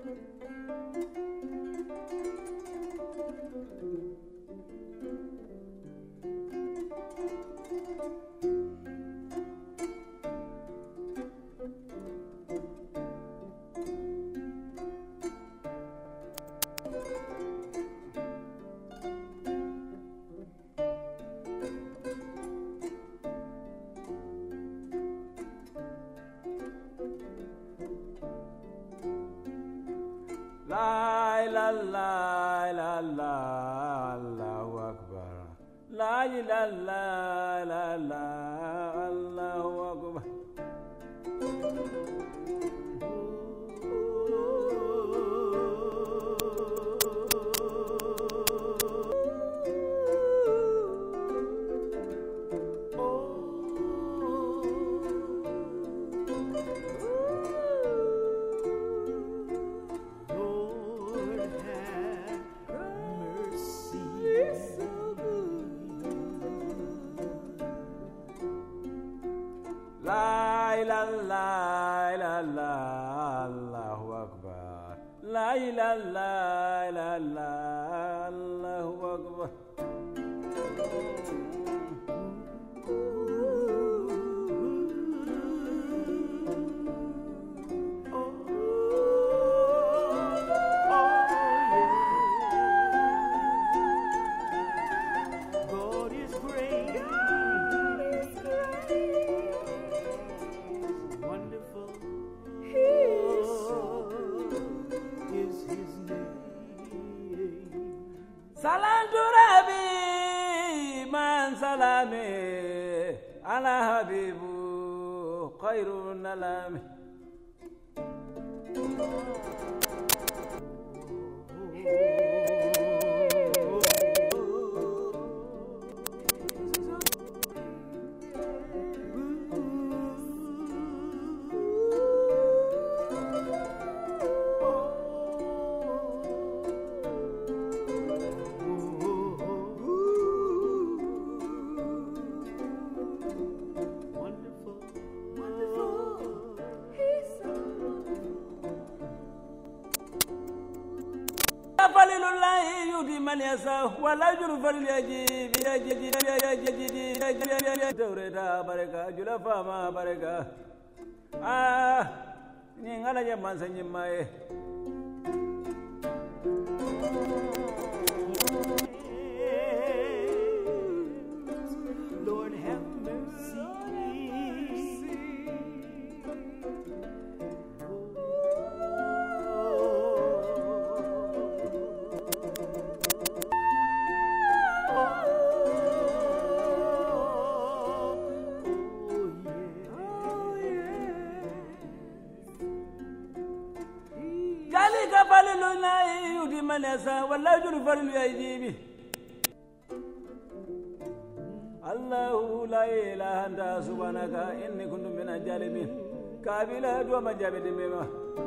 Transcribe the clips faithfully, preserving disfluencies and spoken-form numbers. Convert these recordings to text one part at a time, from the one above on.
La la la la la Allahu Akbar. La la la la la Allahu Akbar. La la la la la Allahu Akbar. La la la la la Allahu Akbar. Salantu Rabbi man salame ala habibu khairun alami. فلله يؤتي من يشاء ولا يجر فليجيب يجد يجد توريتا بركة جلفا ما بركة آه نيغانا جمان سنجماي Lord have mercy. يؤتي من يشاء ولا يجر فليجيب الله لا إله أنت سبحانك إني كنت من الظالمين كابلا دوما جابت مما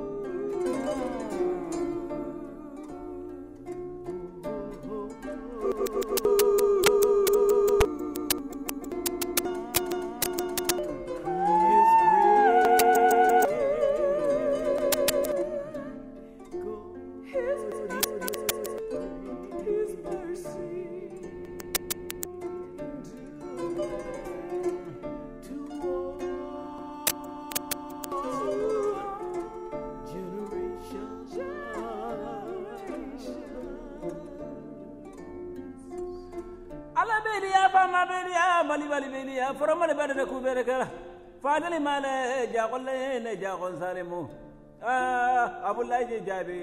bali bali bali ya foroma le bade ku bere kala fadali male jaqol le jaqon salimu ah abulaji jabi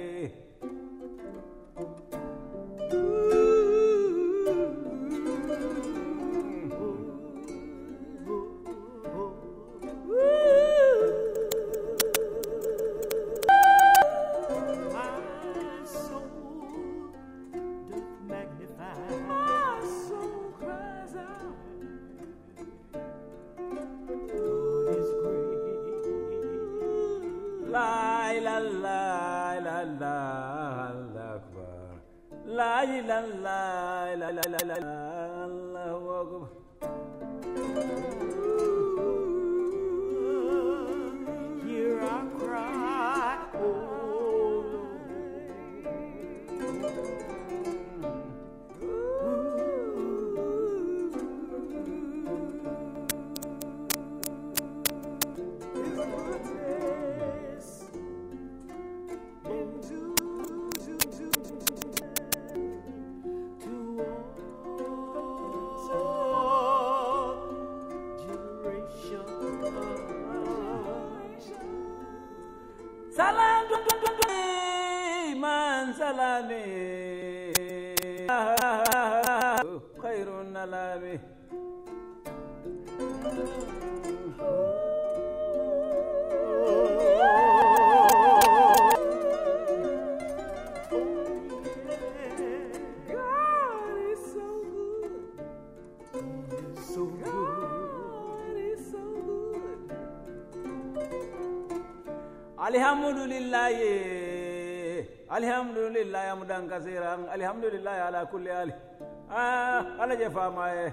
La ilaha illallah Akbar. La ilaha illallah Allahu Akbar. Hear our cry, oh man salami khairun nalami Alhamdulillah, alhamdulillah, amudan kasiran, alhamdulillah ala kulli ali. Ah, ala jefa mae.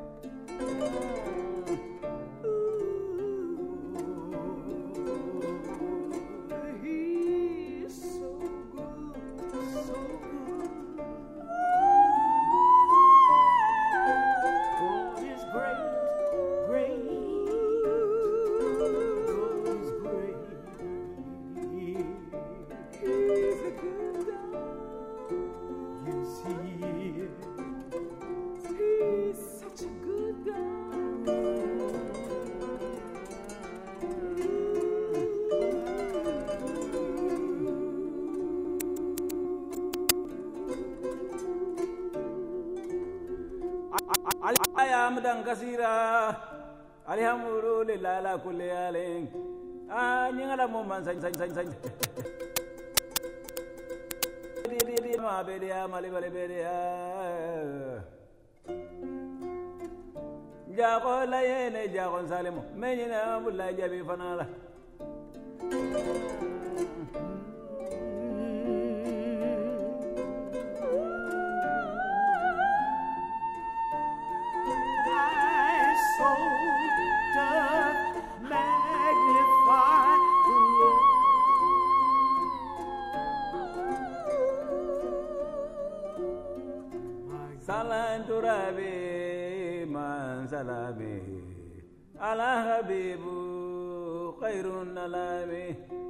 He's so good, so good. God is great, great. Ayam kasira alhamdulillah ala kulli alin ah nyingala mo man san san san san di di di ma be dia mali bale be dia ja ko la yene ja ko salimo menyina bulla jabi fanala Salam turabi man salami ala habibu khairun nalami